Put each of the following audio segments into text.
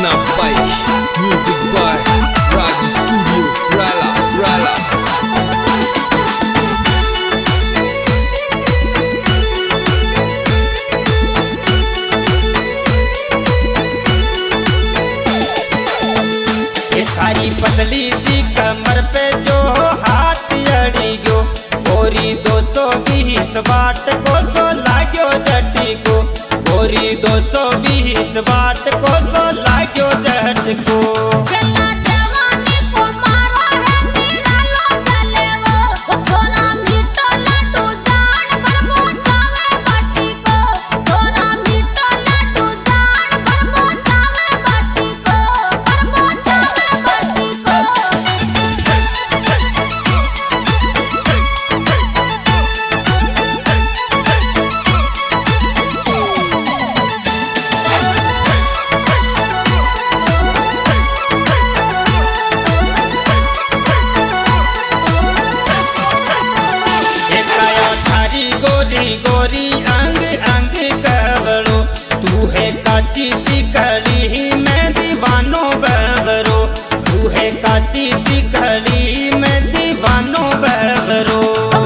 Sana Bike, music by Raj Studio, Rala. थारी पतली सी कमर पे जो हाथ अड़ी गयो, गोरी 220 वाट को सो लाग्यो जटी को, गोरी 220 वाट को सो लाग्यो जट को। गोरी अंग अंग कवरो, तू है काची सी कली में दीवानो बहरो, तू है काची सी कली में दीवानो बहरो।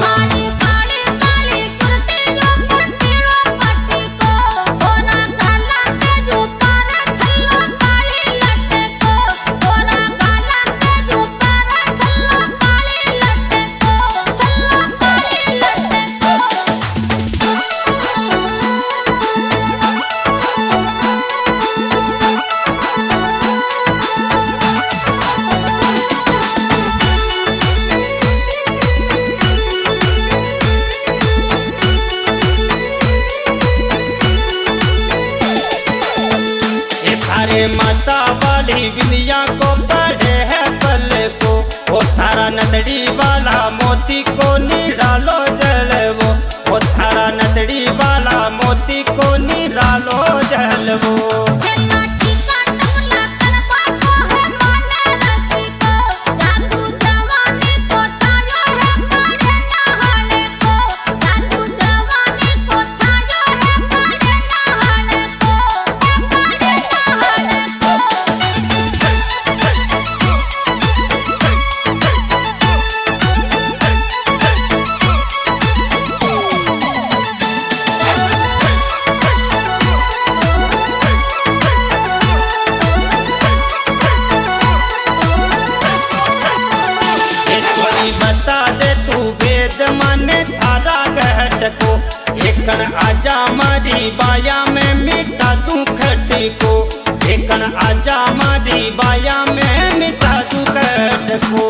माता वाली बिंदिया को पढ़े है पल को, वो थारा नदड़ी वाला मोती को निरालो जलवो, वो थारा नदड़ी वाला मोती को निरालो जलवो। बता दे तू वेद माने थारा गहट को, एकन आजा मारी बाया में मिटा तू खटी को, एकन आजा मारी बाया में मिटा तू खट को।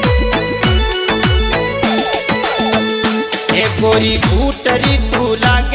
गोरी फूटरी तू लागे